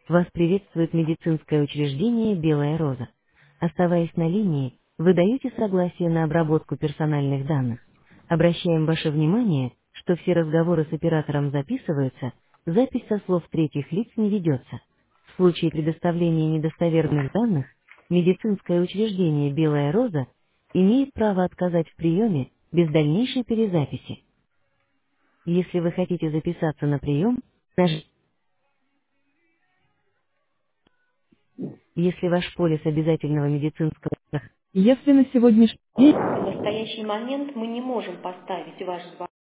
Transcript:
Вас приветствует медицинское учреждение «Белая роза». Оставаясь на линии, вы даете согласие на обработку персональных данных. Обращаем ваше внимание, что все разговоры с оператором записываются, запись со слов третьих лиц не ведется. В случае предоставления недостоверных данных, медицинское учреждение «Белая роза» имеет право отказать в приеме без дальнейшей перезаписи. Если вы хотите записаться на прием, нажмите. Если ваш полис обязательного медицинского страхования. Если на сегодняшний день В настоящий момент мы не можем поставить ваш звонок.